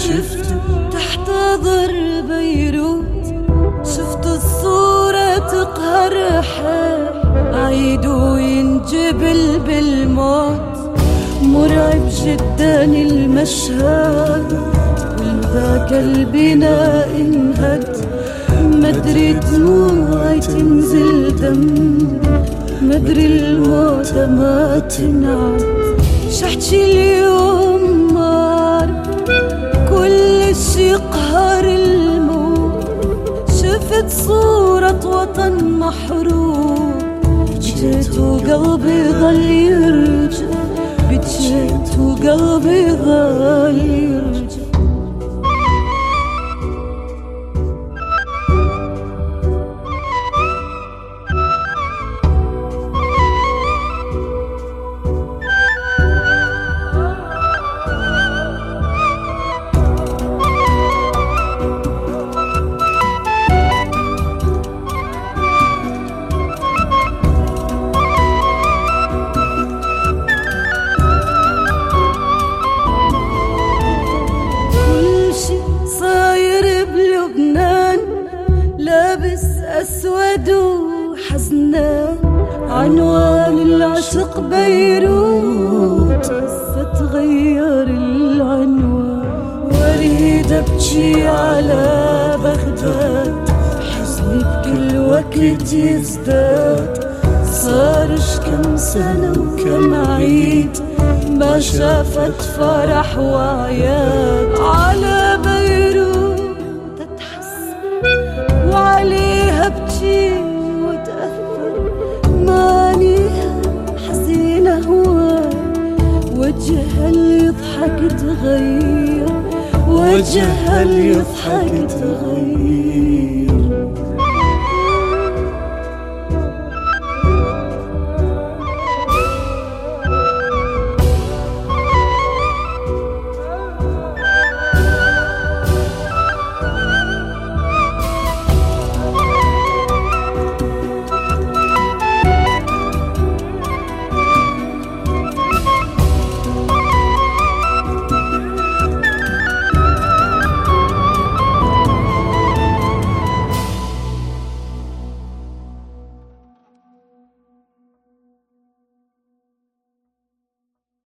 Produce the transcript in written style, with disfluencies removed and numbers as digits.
شفت تحت ضرب بيروت، شفت الصورة تقهر حال عيد وينجبل بالموت. مرعب جدا المشهد، ولذاك البناء انهد. مدري دموعي تنزل دم، مدري الموت ما تنعد. شحكي اليوم مار كل شي يقهر الموت. شفت صورة وطن محروق، بجيت وقلبي ظل يرجع، بجيت وقلبي ظل يرجع. لابس أسود وحزنان، عنوان العشق بيروت، بس تغير العنوان. واريد أبكي على بغداد، حزني بكل وقت يزداد. صارش كم سنة وكم عيد ما شافت فرح وعياد. على بيروت وعليها ابكي واتأثر، مانيها حزينة هواي. وجهها اللي يضحك تغير، وجهها اللي يضحك تغير.